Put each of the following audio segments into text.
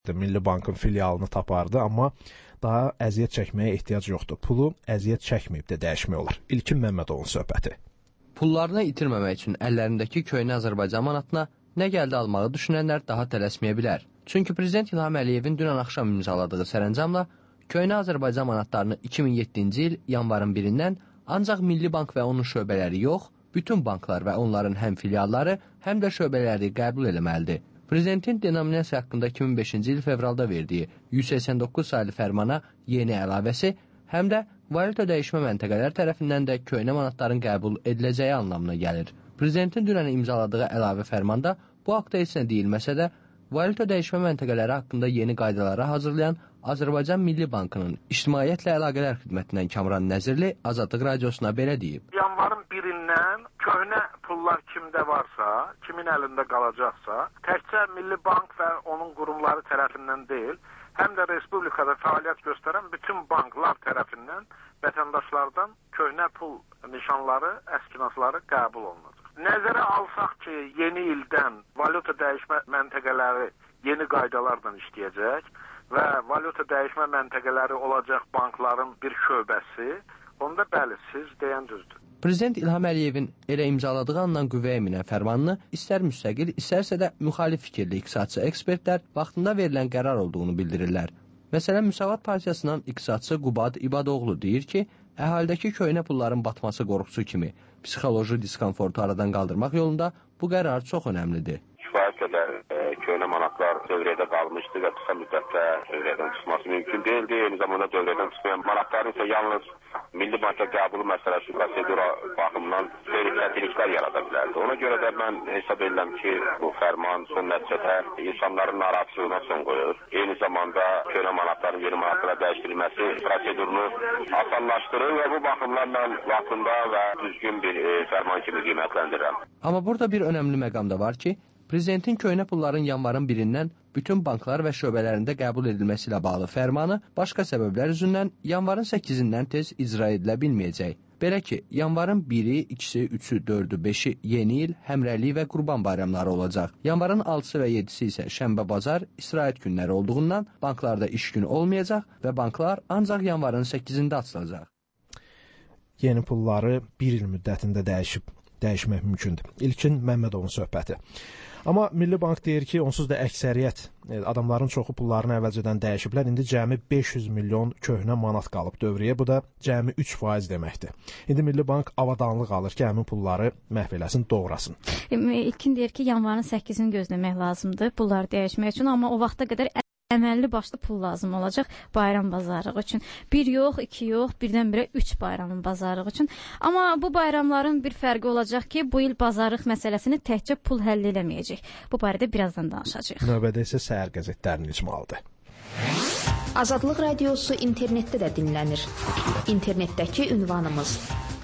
Milli Bankın filialını tapardı, amma daha əziyyət çəkməyə ehtiyac yoxdur. Pulu əziyyət çəkməyib də dəyişmək olar. İlkin Məmmədovun söhbəti. Pullarını itirməmək üçün əllərindəki köhnə Azərbaycan manatına nə gəldi almağı düşünənlər daha tələsməyə bilər. Çünki Prezident İlham Əliyevin dünən axşam imzaladığı sərəncamla köhnə Azərbaycan manatlarını 2007-ci il yanvarın 1-dən ancaq Milli Bank və onun şöbələri yox, bütün banklar və onların həm filialları, həm də şöbələri qəbul eləməlidir. Prezidentin denominasiya haqqında 2005-ci il fevralda verdiyi 189 sayılı fərmana yeni əlavəsi, həm də valyuta dəyişmə məntəqələr tərəfindən də köhnə manatların qəbul ediləcəyi anlamına gəlir. Prezidentin dünən imzaladığı əlavə fərmanda bu haqda heç nə deyilməsə də, valyuta dəyişmə məntəqələri haqqında yeni qaydaları hazırlayan Azərbaycan Milli Bankının İctimaiyyətlə Əlaqələr Xidmətindən Kamran Nəzirli Azadlıq Radiosuna belə deyib. Yanvarın 1-dən köhnə pullar kimdə varsa, kimin əlində qalacaqsa, təkcə Milli Bank və onun qurumları tərəfindən deyil, həm də Respublikada fəaliyyət göstərən bütün banklar tərəfindən vətəndaşlardan köhnə pul nişanları, əskinasları qəbul olunacaq. Nəzərə alsaq ki, yeni ildən valyuta dəyişmə məntəqələri yeni qaydalarla işləyəcək və valyuta dəyişmə məntəqələri olacaq bankların bir şöbəsi, onda bəli, siz deyən düzdür. Prezident İlham Əliyevin elə imzaladığı andan qüvvəyə minən fərmanını istər müstəqil, istərsə də müxalif fikirli iqtisadçı ekspertlər vaxtında verilən qərar olduğunu bildirirlər. Məsələn, Müsavat Partiyasının iqtisadçı Qubad İbadoğlu deyir ki, əhalidəki köhnə pulların batması qorxusu kimi psixoloji diskomfortu aradan qaldırmaq yolunda bu qərar çox önəmlidir. Kifayət qədər köhnə manatlar dövrədə qalmışdı və qısa müddətdə dövrədən çıxması mümkün deyildi. Eyni zamanda dövrədən çıxmayan manatların isə yalnız Milli Banka qəbulu məsələsi prosedura baxımından xeyli çətinliklər yarada bilərdi. Ona görə də mən hesab edirəm ki, bu fərman son nəticədə insanların narahatlığına son qoyur. Eyni zamanda köhnə manatların yeni manatlara dəyişdirilməsi prosedurunu asanlaşdırır və bu baxımdan mən vaxtında və düzgün bir fərman kimi qiymətləndirirəm. Amma burada bir önəmli məqam da var ki, Prezidentin köhnə pulların yanvarın 1-dən bütün banklar və şöbələrində qəbul edilməsi ilə bağlı fərmanı başqa səbəblər üzündən yanvarın 8-dən tez icra edilə bilməyəcək. Belə ki, yanvarın 1-i, 2-si, 3-ü, 4-ü, 5-i yeni il, həmrəylik və qurban bayramları olacaq. Yanvarın 6-sı və 7-si isə şənbə, bazar, istirahət günləri olduğundan banklarda iş günü olmayacaq və banklar ancaq yanvarın 8-də açılacaq. Yeni pulları bir il müddətində dəyişmək mümkündür. İlkin Məmmədovun söhbəti. Amma Milli Bank deyir ki, onsuz da əksəriyyət adamların çoxu pullarını əvvəlcədən dəyişiblər. İndi cəmi 500 milyon köhnə manat qalıb dövrəyə. Bu da cəmi 3% deməkdir. İndi Milli Bank avadanlıq alır ki, həmin pulları məhv eləsin, doğrasın. İlkin deyir ki, yanvarın 8-ini gözləmək lazımdır pulları dəyişmək üçün, amma o vaxta qədər əməlli başlı pul lazım olacaq bayram bazarlığı üçün. 1 yox, 2 yox, birdən-birə 3 bayramın bazarlığı üçün. Amma bu bayramların bir fərqi olacaq ki, bu il bazarlıq məsələsini təkcə pul həll eləməyəcək. Bu barədə birazdan danışacağıq. Növbədə isə səhər qəzetlərinin icmalıdır. Azadlıq Radiosu internetdə də dinlənir. İnternetdəki ünvanımız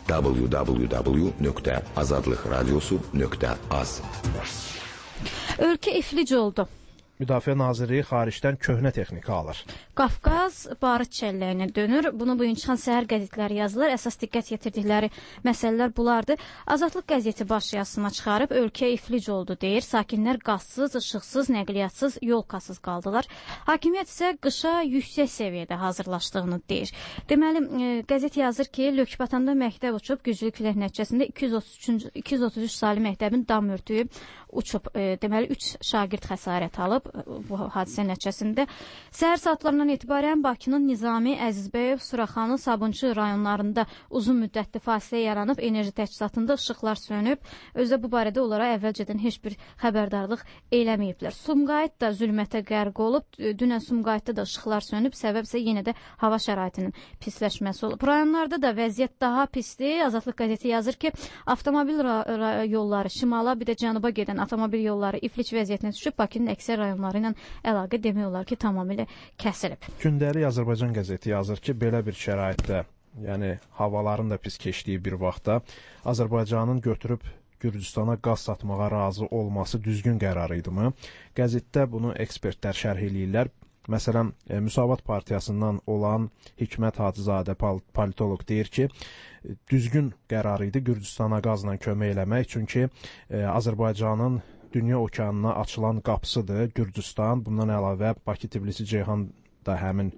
www.azadlıqradiosu.az. Ölkə iflic oldu. Müdafiə Nazirliyi xaricdən köhnə texnika alır. Qafqaz barıt çəlləyinə dönür. Bunu bugün çıxan səhər qəzetləri yazılır. Əsas diqqət yetirdikləri məsələlər bunlardır. Azadlıq qəzeti baş yazısına çıxarıb ölkə iflic oldu deyir. Sakinlər qazsız, işıqsız, nəqliyyatssız, yolkasız qaldılar. Hakimiyyət isə qışa yüksək səviyyədə hazırlaşdığını deyir. Deməli, qəzet yazır ki, Lökbatanda məktəb uçub, güclü külək nəticəsində 233 saylı məktəbin dam örtüyü uçub. Deməli, 3 şagird xəsarət alıb bu hadisə nəticəsində. Səhər saatlarından etibarən Bakının Nizami, Əzizbəyov, Suraxanı, Sabunçu rayonlarında uzun müddətli fasilə yaranıb, enerji təchizatında işıqlar sönüb. Özdə bu barədə onlara əvvəlcədən heç bir xəbərdarlıq eləməyiblər. Sumqayıt da zülmətə qərq olub. Dünən Sumqayıtda da işıqlar sönüb. Səbəb isə yenə də hava şəraitinin pisləşməsi olub. Rayonlarda da vəziyyət daha pisdir. Azadlıq qəzeti yazır ki, avtomobil yolları şimala, bir də cənuba gedən avtomobil yolları iflic vəziyyətinə düşüb. Bakının əksər rayonları ilə əlaqə demək olar ki, tamamilə kəsilib. Gündəlik Azərbaycan qəzeti yazır ki, belə bir şəraitdə, yəni havaların da pis keçdiyi bir vaxtda Azərbaycanın götürüb Gürcüstana qaz satmağa razı olması düzgün qərar idimi? Qəzetdə bunu ekspertlər şərh eləyirlər. Məsələn, Müsavat Partiyasından olan Hikmət Hacızadə politoloq deyir ki, düzgün qərar idi Gürcüstana qazla kömək eləmək, çünki Azərbaycanın dünya okeanına açılan qapısıdır Gürcüstan. Bundan əlavə Bakı, Tbilisi, Ceyhan da həmin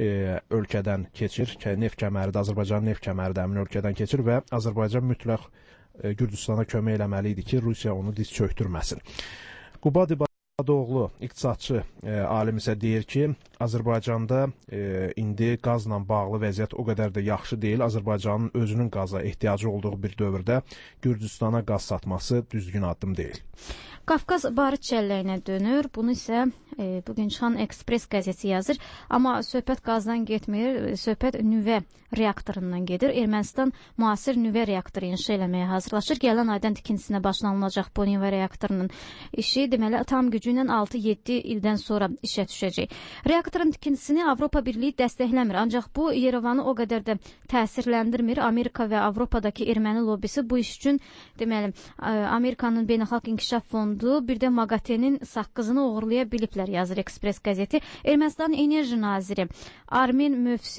ölkədən keçir. Neft kəməri də, Azərbaycanın neft kəməri də həmin ölkədən keçir və Azərbaycan mütləq Gürcüstana kömək eləməli idi ki, Rusiya onu diz çöktürməsin. Qubad İbadoğlu, iqtisadçı alim isə deyir ki, Azərbaycanda indi qazla bağlı vəziyyət o qədər də yaxşı deyil. Azərbaycanın özünün qaza ehtiyacı olduğu bir dövrdə Gürcüstana qaz satması düzgün addım deyil. Qafqaz barıt çəlləyinə dönür. Bunu isə bugün çıxan Ekspres qəzeti yazır. Amma söhbət qazdan getmir, söhbət nüvə reaktorundan gedir. Ermənistan müasir nüvə reaktoru inşa eləməyə hazırlaşır. Gələn aydan tikintisinə başlanılacaq bu nüvə reaktorunun işi deməli tam gücü ilə 6-7 ildən sonra işə düşəcək. Reaktorun tikintisini Avropa Birliyi dəstəkləmir. Ancaq bu Yerevanı o qədər də təsirləndirmir. Amerika və Avropadakı erməni lobbisi bu iş üçün deməli Amerikanın Beynəlxalq İnkişaf Fondu, bir də MAGATE-nin saqqızını uğurlaya biliblər, yazır Ekspres qəzeti. Ermənistanın enerji naziri Armen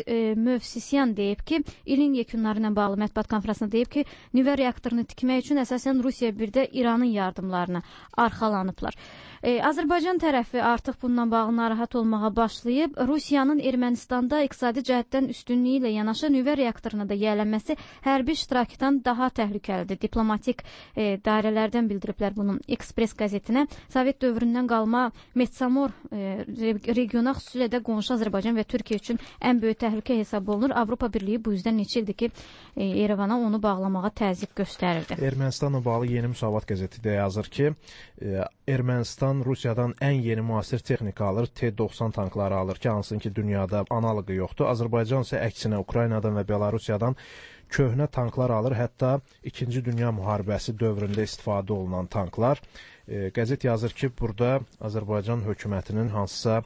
Mövsisyan deyib ki, ilin yekunları ilə bağlı mətbuat konfransında deyib ki, nüvə reaktorunu tikmək üçün əsasən Rusiya bir də İranın yardımlarına arxalanıblar. Azərbaycan tərəfi artıq bundan bağlı narahat olmağa başlayıb. Rusiyanın Ermənistanda iqtisadi cəhətdən üstünlüyü ilə yanaşı nüvə reaktoruna da yiyələnməsi hərbi iştirakdan daha təhlükəlidir. Diplomatik dairələrdən bildiriblər bunu Ekspres qəzetinə. Sovet dövründən qalma Metsamor regiona, xüsusilə də qonşu Azərbaycan və Türkiyə üçün ən böyük təhlükə hesab olunur. Avropa Birliyi bu yüzdən neçə ildir ki, Yerevana onu bağlamağa təzyiq göstərirdi. Ermənistanla bağlı Yeni Müsavat qəzeti də yazır ki, Ermənistan Rusiyadan ən yeni müasir texnika alır, T-90 tankları alır ki, hansının ki dünyada analoqu yoxdur. Azərbaycan isə əksinə Ukraynadan və Belarusiyadan köhnə tanklar alır, hətta 2-ci Dünya müharibəsi dövründə istifadə olunan tanklar. Qəzet yazır ki, burada Azərbaycan hökumətinin hansısa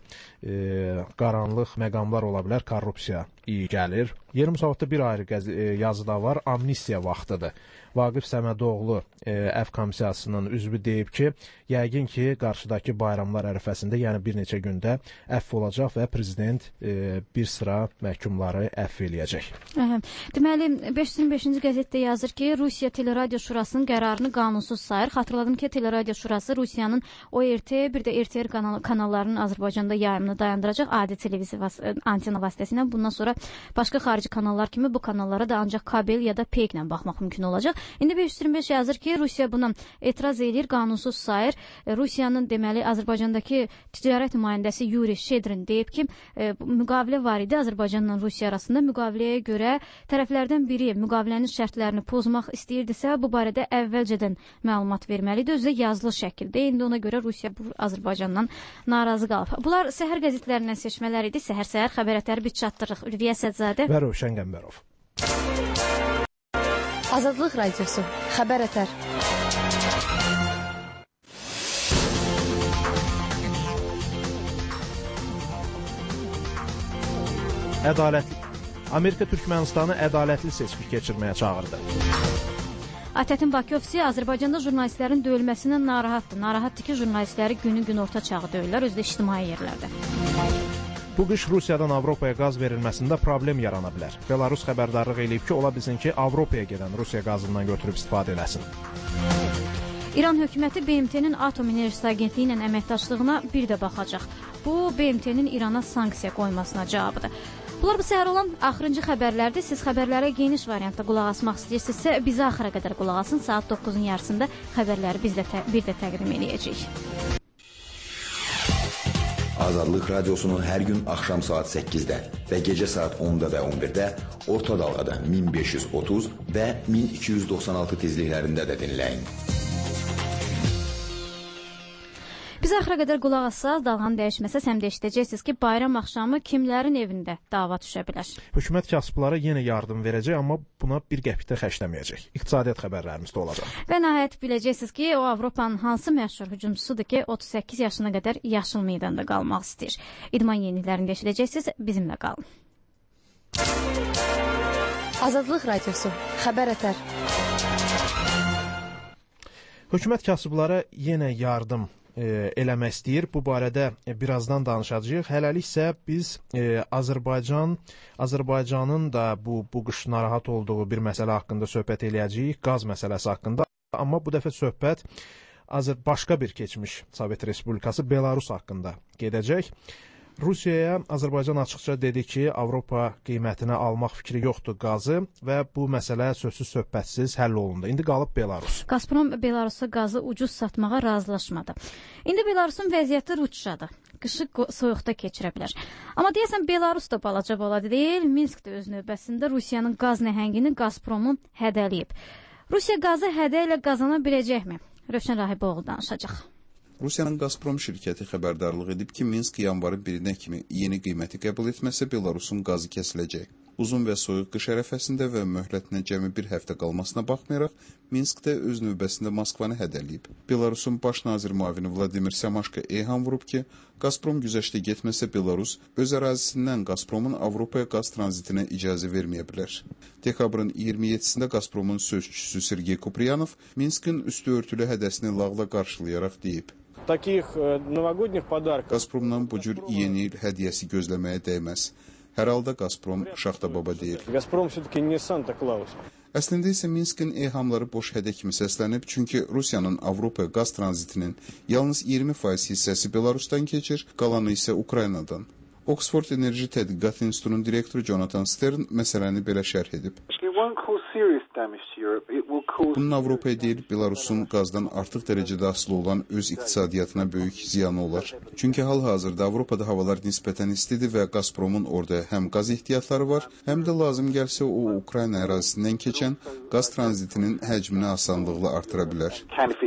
qaranlıq məqamlar ola bilər, korrupsiya iyi gəlir. Yeni Müsavatda bir ayrı yazı da var, amnistiya vaxtıdır. Vaqif Səmədoğlu Əf Komissiyasının üzvü deyib ki, yəqin ki, qarşıdakı bayramlar ərəfəsində, yəni bir neçə gündə əfv olacaq və prezident bir sıra məhkumları əfv eləyəcək. Deməli, 525-ci qəzetdə yazır ki, Rusiya Teleradio Şurasının qərarını qanunsuz sayır. Xatırladım ki, Teleradio Şurası Rusiyanın ORT, bir də RTR kanallarının Azərbaycanda yayımını dayandıracaq adi televiziya antena vasitəsilə. Bundan sonra başqa xarici kanallar kimi bu kanallara da ancaq kabel ya da peyk ilə baxmaq mümkün olacaq. İndi 525 yazır ki, Rusiya buna etiraz edir, qanunsuz sayır. Rusiyanın deməli Azərbaycandakı ticarət nümayəndəsi Yuri Shedrin deyib ki, müqavilə var idi Azərbaycanla Rusiya arasında. Müqaviləyə görə tərəflərdən biri müqavilənin şərtlərini pozmaq istəyirdisə, bu barədə əvvəlcədən məlumat verməlidir, özü yazılı şəkildə. İndi ona görə Rusiya bu Azərbaycandan narazı qalıb. Bunlar səhər qəzetlərindən seçmələr idi. Səhər-səhər xəbər ətəri biz çatdırırıq. Ülviyə Sədzadə və Rövşən Qəmbərov. Azadlıq Radiosu, xəbər ətər. Amerika Türkmenistanı ədalətli seçki keçirməyə çağırdı. Atətin Bakıyovsi Azərbaycanda jurnalistlərin döyülməsindən narahatdır. Narahatdır ki, jurnalistləri günü orta çağı döyürlər, özü də ictimai yerlərdə. Bu qış Rusiyadan Avropaya qaz verilməsində problem yarana bilər. Belarus xəbərdarlıq eləyib ki, ola bilsin ki, Avropaya gedən Rusiya qazından götürüb istifadə eləsin. İran hökuməti BMT-nin Atom Enerjisi Agentliyi ilə əməkdaşlığına bir də baxacaq. Bu, BMT-nin İrana sanksiya qoymasına cavabıdır. Bunlar bu səhər olan axırıncı xəbərlərdir. Siz xəbərlərə geniş variantda qulaq asmaq istəyirsinizsə, bizə axıra qədər qulaq asın. Saat 9-un yarısında xəbərləri biz də bir də təqdim edəcəyik. Azadlıq Radiosu'nun hər gün axşam saat 8-də və gecə saat 10-da və 11-də orta dalğada 1530 və 1296 tezliklərində də dinləyin. Biz axıra qədər qulaq assaz, dalğanı dəyişməsəz həm də eşidəcəksiniz ki, bayram axşamı kimlərin evində dava düşə bilər. Hökumət kasıblara yenə yardım verəcək, amma buna bir qəpik də xərcləməyəcək. İqtisadiyyat xəbərlərimiz də olacaq. Və nəhayət biləcəksiniz ki, o Avropanın hansı məşhur hücumçusudur ki, 38 yaşına qədər yaşıl meydanda qalmaq istəyir. İdman yeniliklərində eşidəcəksiniz, bizimlə qalın. Azadlıq Radiosu, xəbər ətər. Hökumət kasıblara yenə yardım eləmək istəyir. Bu barədə birazdan danışacağıq. Hələlik isə biz Azərbaycanın da bu qış narahat olduğu bir məsələ haqqında söhbət eləyəcəyik, qaz məsələsi haqqında. Amma bu dəfə söhbət başqa bir keçmiş Sovet Respublikası Belarus haqqında gedəcək. Rusiyaya Azərbaycan açıqca dedi ki, Avropa qiymətinə almaq fikri yoxdur qazı və bu məsələ sözsüz söhbətsiz həll olundu. İndi qalıb Belarus. Gazprom Belarusa qazı ucuz satmağa razılaşmadı. İndi Belarusun vəziyyəti ruçadır. Qışı soyuqda keçirə bilər. Amma deyəsən Belarus da balaca balaca deyil. Minsk də öz növbəsində Rusiyanın qaz nəhəngini Gazpromu hədələyib. Rusiya qazı hədə ilə qazana biləcəkmi? Rövşən Rahiboğlu danışacaq. Rusiyanın Gazprom şirkəti xəbərdarlıq edib ki, Minsk yanvarın 1-nə kimi yeni qiyməti qəbul etməsə Belarusun qazı kəsiləcək. Uzun və soyuq qış ərəfəsində və möhlətinə cəmi bir həftə qalmasına baxmayaraq, Minsk də öz növbəsində Moskvanı hədələyib. Belarusun baş nazir müavini Vladimir Samaşka eyham vurub ki, Gazprom güzəştə getməsə Belarus öz ərazisindən Gazpromun Avropaya qaz tranzitinə icazə verməyə bilər. Dekabrın 27-sində Gazpromun sözçüsü Sergey Kupriyanov Minskin üstü örtülü hədəsini lağla qarşılayaraq deyib. Gazpromdan bu cür yeni il hədiyyəsi gözləməyə dəyməz. Hər halda Gazprom şaxta baba deyil. Əslində isə Minskin eyhamları boş hədə kimi səslənib, çünki Rusiyanın Avropa qaz tranzitinin yalnız 20% hissəsi Belarusdan keçir, qalanı isə Ukraynadan. Oxford Enerji Tədqiqat İnstitutunun direktoru Jonathan Stern məsələni belə şərh edib. Bunun Avropaya deyil, Belarusun qazdan artıq dərəcədə asılı olan öz iqtisadiyyatına böyük ziyanı olar. Çünki hal-hazırda Avropada havalar nisbətən istidir və Gazpromun orada həm qaz ehtiyatları var, həm də lazım gəlsə o Ukrayna ərazisindən keçən qaz tranzitinin həcmini asanlıqla artıra bilər.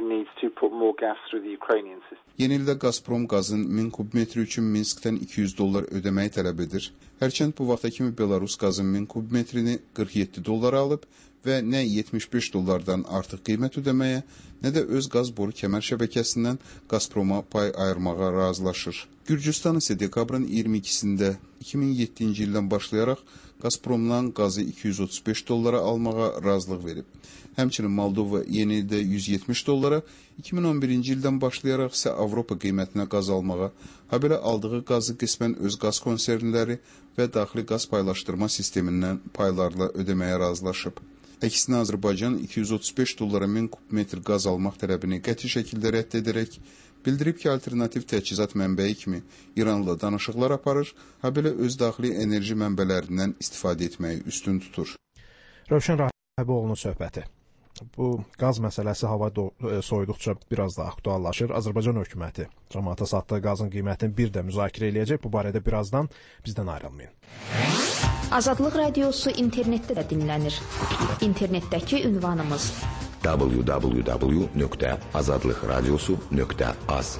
Yeni ildə Gazprom qazın 1000 kubmetri üçün Minskdən $200 ödəməyi tələb edir. Hərçənd bu vaxta kimi Belarus qazın 1000 kubmetrini $47 alıb və nə $75 artıq qiymət ödəməyə, nə də öz qaz boru kəmər şəbəkəsindən Gazproma pay ayırmağa razılaşır. Gürcüstan isə dekabrın 22-sində 2007-ci ildən başlayaraq Gazpromdan qazı $235 almağa razılıq verib. Həmçinin Moldova yeni ildə $170, 2011-ci ildən başlayaraq isə Avropa qiymətinə qaz almağa, habelə aldığı qazı qismən öz qaz konsernləri və daxili qaz paylaşdırma sistemindən paylarla ödəməyə razılaşıb. Əksinə Azərbaycan $235 1000 kubmetr qaz almaq tələbini qəti şəkildə rədd edərək, bildirib ki, alternativ təchizat mənbəyi kimi İranla danışıqlar aparır, habelə öz daxili enerji mənbələrindən istifadə etməyi üstün tutur. Rövşən Rahiboğlu'nun söhbəti. Bu qaz məsələsi hava soyuduqca biraz da aktuallaşır. Azərbaycan hökuməti cəmaata satdığı qazın qiymətini bir də müzakirə eləyəcək. Bu barədə birazdan bizdən ayrılmayın. Azadlıq Radiosu internetdə də dinlənir. İnternetdəki ünvanımız www.azadlıqradiosu.az.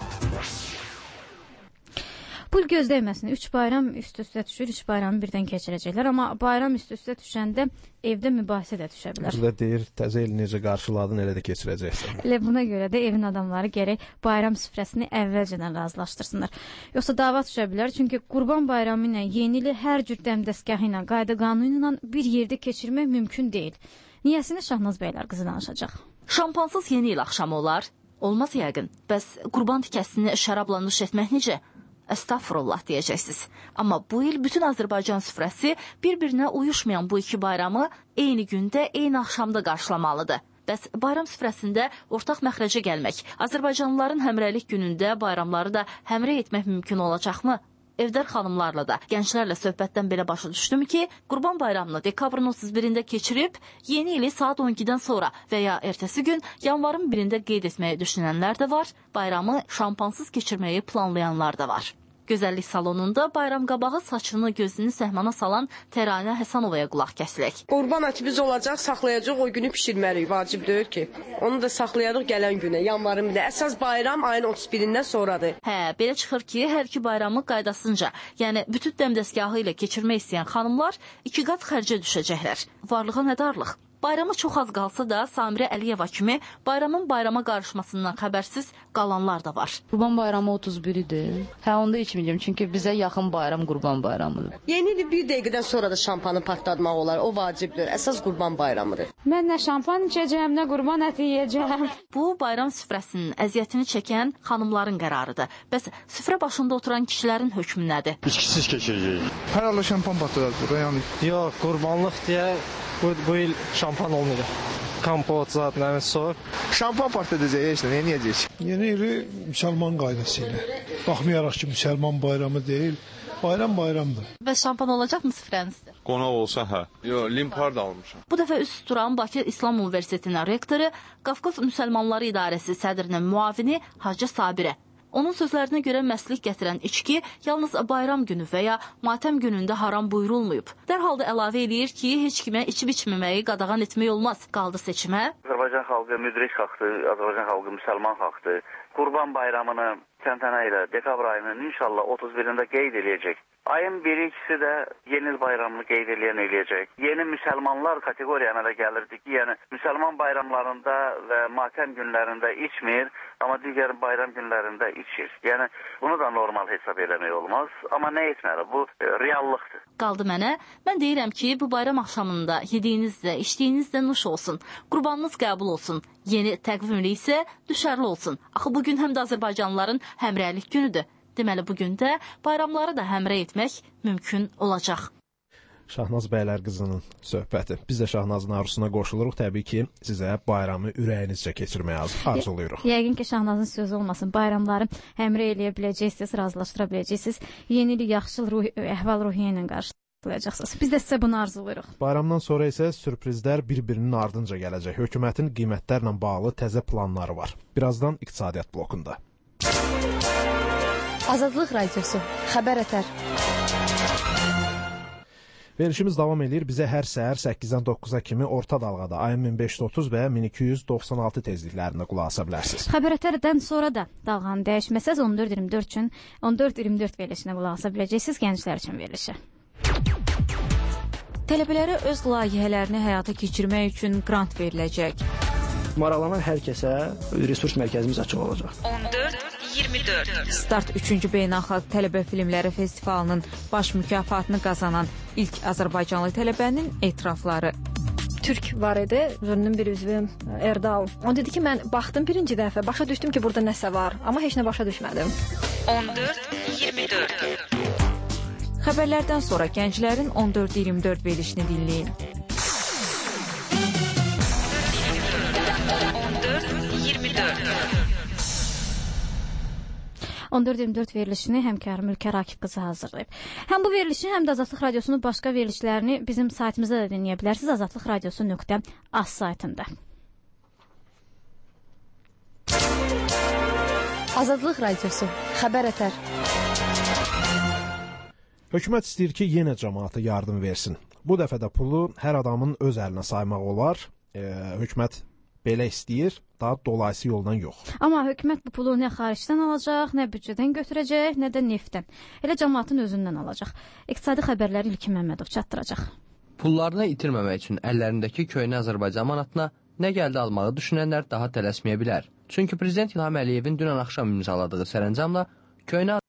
Bu il gözdəyməsin. 3 bayram üst-üstə düşür, 3 bayramı birdən keçirəcəklər. Amma bayram üst-üstə düşəndə evdə mübahisə də düşə bilər. Bizdə deyir, təzə il necə qarşıladın, elə də keçirəcəksən. Elə buna görə də evin adamları gərək bayram süfrəsini əvvəlcədən razılaşdırsınlar. Yoxsa dava düşə bilər, çünki Qurban bayramı ilə yeni ili hər cür dəmdəstgahı ilə, qayda qanunu ilə bir yerdə keçirmək mümkün deyil. Niyəsini Şahnaz bəylər qızı danışacaq. Şampansız yeni il axşamı olar. Olmaz yəqin. Bəs qurban tikəsini şərabla nuş etmək necə? Əstəğfurullah deyəcəksiniz. Amma bu il bütün Azərbaycan süfrəsi bir-birinə uyuşmayan bu iki bayramı eyni gündə, eyni axşamda qarşılamalıdır. Bəs bayram süfrəsində ortaq məxrəcə gəlmək, Azərbaycanlıların həmrəylik günündə bayramları da həmrəy etmək mümkün olacaqmı? Evdar xanımlarla da, gənclərlə söhbətdən belə başa düşdüm ki, Qurban bayramını dekabrın 31-də keçirib, yeni ili saat 12-dən sonra və ya ertəsi gün yanvarın 1-də qeyd etməyi düşünənlər də var, bayramı şampansız keçirməyi planlayanlar da var. Gözəllik salonunda bayram qabağı saçını, gözünü səhmana salan Təranə Həsənovaya qulaq kəsilək. Qurban ətimiz olacaq, saxlayacaq, o günü pişirməliyik, vacib deyil ki. Onu da saxlayacaq gələn günə, yanvarın 1-də. Əsas bayram ayın 31-dən sonradır. Belə çıxır ki, hər iki bayramı qaydasınca, yəni bütün dəmdəstgahı ilə keçirmək istəyən xanımlar 2 qat xərcə düşəcəklər. Varlığa nədarlıq? Bayrama çox az qalsa da Samirə Əliyeva kimi bayramın bayrama qarışmasından xəbərsiz qalanlar da var. Qurban bayramı 31-dir. Onda içməyəcəm, çünki bizə yaxın bayram Qurban bayramıdır. Yeni il 1 dəqiqədən sonra da şampanı partlatmaq olar, o vacibdir. Əsas Qurban bayramıdır. Mən nə şampan içəcəm, nə qurban əti yeyəcəm. Bu bayram süfrəsinin əziyyətini çəkən xanımların qərarıdır. Bəs süfrə başında oturan kişilərin hökmü nədir? İçkisiz keçirəcəyik. Hər halda şampan partladar burada, yəni. Yox, qurbanlıq deyə bu il şampan olmayacaq. kompot, zat, nə sor. Şampan part edəcək, heç nə edəcək. Yeni ili müsəlman qaydası ilə. Baxmayaraq ki, müsəlman bayramı deyil, bayramdır. Bəs şampan olacaqmı süfrənizdə? Qonaq olsa hə. Yox, limparda almışam. Bu dəfə üst turan Bakı İslam Universitetinin rektoru, Qafqaz Müsəlmanları İdarəsi sədrinin müavini Hacı Sabirə. Onun sözlərinə görə məslək gətirən içki yalnız bayram günü və ya matəm günündə haram buyurulmayıb. Dərhal da əlavə edir ki, heç kimə içib-içməməyi qadağan etmək olmaz. Qaldı seçimə. Azərbaycan xalqı müdrik xalqdır, Azərbaycan xalqı müsəlman xalqdır. Qurban bayramını təntənə ilə dekabr ayının inşallah 31-də qeyd eləyəcək. Ayın 1-2-si də yeni il bayramını qeyd eləyəcək. Yeni müsəlmanlar kateqoriyana da gəlirdi ki, yəni müsəlman bayramlarında və matəm günlərində içmir, amma digər bayram günlərində içir. Yəni bunu da normal hesab eləmək olmaz, amma nə etməli? Bu reallıqdır. Qaldı mənə. Mən deyirəm ki, bu bayram axşamında yediyiniz də, içdiyiniz də nuş olsun. Qurbanınız qəbul olsun. Yeni təqvimli isə düşərli olsun. Axı bugün həm də Azərbaycanlıların həmrəylik günüdür. Deməli, bugün də bayramları da həmrəy etmək mümkün olacaq. Şahnaz bəylər qızının söhbəti. Biz də Şahnazın arzusuna qoşuluruq. Təbii ki, sizə bayramı ürəyinizcə keçirməyə arzuluyuruq. Yəqin ki, Şahnazın sözü olmasın. Bayramları həmrəy eləyə biləcəksiniz, razılaşdıra biləcəksiniz. Yeni ili yaxşı əhval-ruhiyyə ilə qarşılayacaqsınız. Biz də sizə bunu arzuluyuruq. Bayramdan sonra isə sürprizlər bir-birinin ardınca gələcək. Hökumətin qiymətlərlə bağlı təzə planları var. Birazdan iqtisadiyyat blokunda. Azadlıq Radiosu, xəbər ətər. Verilişimiz davam edir. Bizə hər səhər 8-dən 9-a kimi orta dalğada AM 1530 və 1296 tezliklərində qulaq asa bilərsiniz. Xəbər ətərdən sonra da dalğanı dəyişməsəz 14-24 üçün 14-24 verilişinə qulaq asa biləcəksiniz, gənclər üçün verilişi. Tələbələrə öz layihələrini həyata keçirmək üçün qrant veriləcək. Maraqlanan hər kəsə resurs mərkəzimiz açıq olacaq. 14-24 Start 3-cü Beynəlxalq Tələbə Filmləri Festivalının baş mükafatını qazanan ilk Azərbaycanlı tələbənin etirafları. Türk var idi, jürinin bir üzvü Erdal. O dedi ki, mən baxdım birinci dəfə, başa düşdüm ki, burada nəsə var, amma heç nə başa düşmədim. 14-24 Xəbərlərdən sonra gənclərin 14-24 verilişini dinləyin. 14-24 verilişini həmkarım Ülkər Akif qızı hazırlayıb. Həm bu verilişi, həm də Azadlıq Radiosunun başqa verilişlərini bizim saytımızda da dinləyə bilərsiniz. azadlıqradiosu.az saytında. Azadlıq Radiosu, xəbər ətər. Hökumət istəyir ki, yenə cəmaata yardım versin. Bu dəfə də pulu hər adamın öz əlinə saymaq olar. Hökumət belə istəyir, daha dolayısı yoldan yox. Amma hökumət bu pulu nə xaricdən alacaq, nə büdcədən götürəcək, nə də neftdən. Elə cəmaatın özündən alacaq. İqtisadi xəbərləri İlkin Məmmədov çatdıracaq. Pullarını itirməmək üçün əllərindəki köhnə Azərbaycan manatına nə gəldi almağı düşünənlər daha tələsməyə bilər. Çünki Prezident İlham Əliyevin dünən axşam imzaladığı sərəncamla köhnə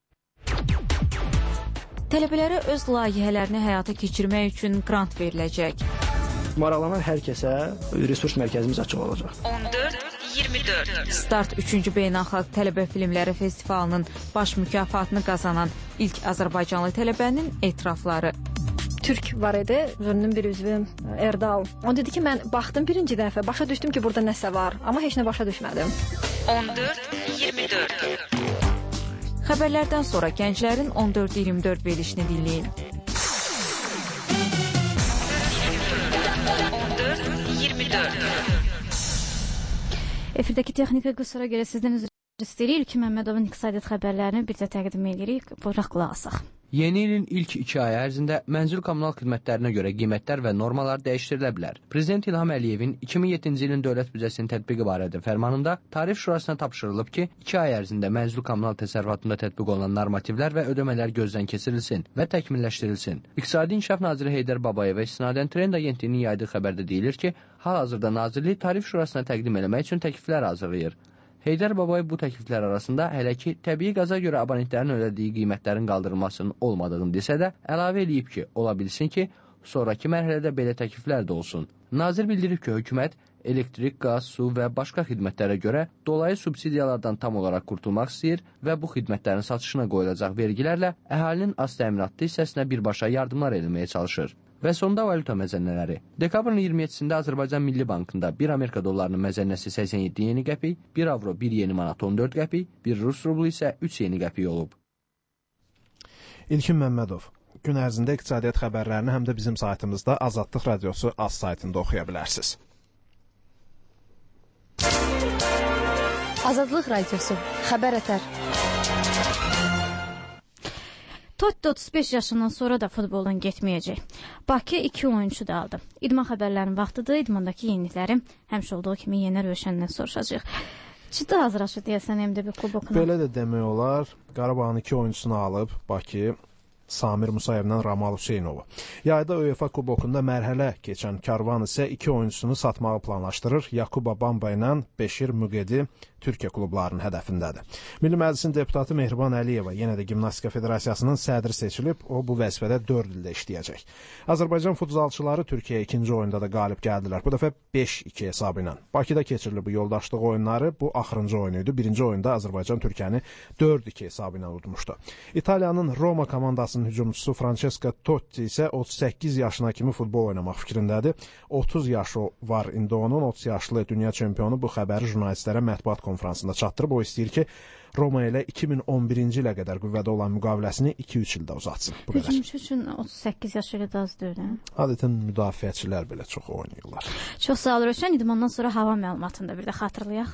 Tələbələrə öz layihələrini həyata keçirmək üçün qrant veriləcək. Maraqlanan hər kəsə resurs mərkəzimiz açıq olacaq. 14-24 Start 3-cü Beynəlxalq Tələbə Filmləri Festivalının baş mükafatını qazanan ilk Azərbaycanlı tələbənin etirafları. Türk var idi, jürinin bir üzvü Erdal. O dedi ki, mən baxdım birinci dəfə, başa düşdüm ki, burada nəsə var, amma heç nə başa düşmədim. 14-24 Xəbərlərdən sonra gənclərin 14-24 verilişini dinləyin. 14-24 Efirdəki texniki qüsura görə sizdən üzr istəyirik. İlkin Məmmədovun iqtisadiyyat xəbərlərini bizə təqdim edirik. Buyuraq qulaq asaq. Yeni ilin ilk 2 ayı ərzində mənzil kommunal xidmətlərinə görə qiymətlər və normalar dəyişdirilə bilər. Prezident İlham Əliyevin 2007-ci ilin dövlət büdcəsinin tətbiqi barədə fərmanında Tarif Şurasına tapşırılıb ki, 2 ay ərzində mənzil kommunal təsərrüfatında tətbiq olunan normativlər və ödəmələr gözdən keçirilsin və təkmilləşdirilsin. İqtisadi İnkişaf Naziri Heydər Babayeva istinadən Trend Agentliyinin yaydığı xəbərdə deyilir ki, hal-hazırda Nazirlik Tarif Şurasına təqdim etmək üçün təkliflər hazırlayır. Heydər Babayev bu təkliflər arasında hələ ki, təbii qaza görə abonentlərin ödədiyi qiymətlərin qaldırılmasının olmadığını desə də, əlavə edib ki, ola bilsin ki, sonraki mərhələdə belə təkliflər də olsun. Nazir bildirib ki, hökumət elektrik, qaz, su və başqa xidmətlərə görə dolayı subsidiyalardan tam olaraq qurtulmaq istəyir və bu xidmətlərin satışına qoyulacaq vergilərlə əhalinin az təminatlı hissəsinə birbaşa yardımlar edilməyə çalışır. Və sonda valyuta məzənnələri. Dekabrın 27-sində Azərbaycan Milli Bankında 1 Amerika dollarının məzənnəsi 87 yeni qəpik, 1 avro 1 yeni manat 14 qəpik, 1 Rus rublu isə 3 yeni qəpik olub. İlkin Məmmədov, gün ərzində iqtisadiyyat xəbərlərini həm də bizim saytımızda Azadlıq Radiosu az saytında oxuya bilərsiniz. Azadlıq Radiosu, xəbər ətər. Totti 35 yaşından sonra da futboldan getməyəcək. Bakı 2 oyunçu da aldı. İdman xəbərlərinin vaxtıdır. İdmandakı yenilikləri həmişə olduğu kimi Yenər Rövşəndən soruşacağıq. Ciddi hazırlaşır deyəsən MDB kubokuna. Belə də demək olar. Qarabağın 2 oyuncusunu alıb Bakı, Samir Musayevlə Ramal Hüseynovu. Yayda UEFA kubokunda mərhələ keçən Karvan isə 2 oyuncusunu satmağı planlaşdırır. Yakuba Bamba ilə Beşir Müqedi Türkiyə klublarının hədəfindədir. Milli Məclisin deputatı Mehriban Əliyeva yenə də Gimnastika Federasiyasının sədri seçilib. O, bu vəzifədə 4 ildə işləyəcək. Azərbaycan futzalçıları Türkiyəyə ikinci oyunda da qalib gəldilər. Bu dəfə 5-2 hesabı ilə. Bakıda keçirilib bu yoldaşlıq oyunları. Bu axırıncı oyunu idi. Birinci oyunda Azərbaycan Türkiyəni 4-2 hesabı ilə udmuşdu. İtaliyanın Roma komandasının hücumçusu Francesco Totti isə 38 yaşına kimi futbol oynamaq fikrindədir. 30 yaşı var indi onun. 30 yaşlı dünya çempionu bu xəbəri jurnalistlərə mətbuat konfransında çatdırıb. O istəyir ki, Roma ilə 2011-ci ilə qədər qüvvədə olan müqaviləsini 2-3 ildə uzatsın. Bu qədər. Hücumçu üçün 38 yaş ilə də az deyil, hə? Adətən müdafiəçilər belə çox oynayırlar. Çox sağ ol Rövşən. İdmandan sonra hava məlumatını da bir də xatırlayaq.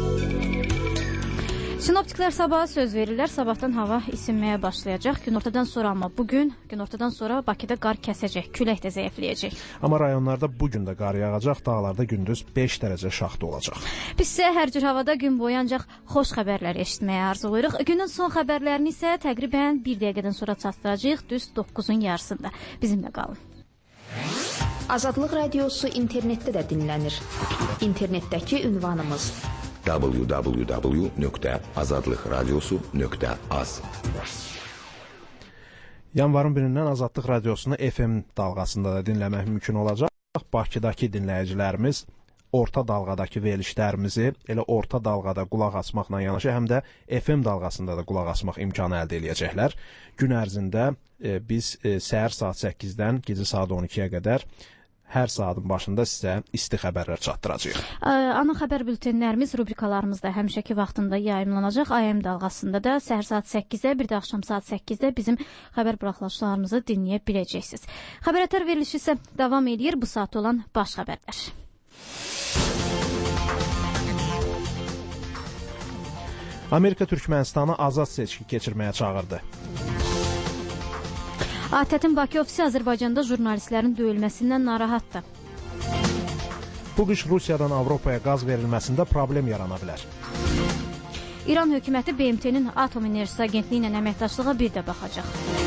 Sinoptiklər sabaha söz verirlər. Sabahdan hava isinməyə başlayacaq. Günortadan sonra amma bugün, günortadan sonra Bakıda qar kəsəcək, külək də zəifləyəcək. Amma rayonlarda bugün də qar yağacaq, dağlarda gündüz 5 dərəcə şaxta olacaq. Biz isə hər cür havada gün boyu ancaq xoş xəbərlər eşitməyə arzulayırıq. Günün son xəbərlərini isə təqribən 1 dəqiqədən sonra çatdıracağıq, düz 9-un yarısında. Bizimlə qalın. Azadlıq Radiosu internetdə də dinlənir. İnternetdəki ünvanımız www.azadlıqradiosu.az. Yanvarın 1-dən Azadlıq Radiosunu FM dalğasında da dinləmək mümkün olacaq. Bakıdakı dinləyicilərimiz orta dalğadakı verilişlərimizi elə orta dalğada qulaq asmaqla yanaşı, həm də FM dalğasında da qulaq asmaq imkanı əldə edəcəklər. Gün ərzində biz səhər saat 8-dən gecə saat 12-yə qədər hər saatın başında sizə isti xəbərlər çatdıracağıq. Ana xəbər bültenlərimiz, rubrikalarımız da həmişəki vaxtında yayımlanacaq. AM dalğasında da səhər saat 8-də, bir də axşam saat 8-də bizim xəbər buraxılışlarımızı dinləyə biləcəksiniz. Xəbər ətər verilişi isə davam edir. Bu saat olan baş xəbərlər. Amerika Türkmənistanı azad seçki keçirməyə çağırdı. ATƏT-in Bakı ofisi Azərbaycanda jurnalistlərin döyülməsindən narahatdır. Bu qış Rusiyadan Avropaya qaz verilməsində problem yarana bilər. İran hökuməti BMT-nin Atom Enerjisi Agentliyi ilə əməkdaşlığa bir də baxacaq.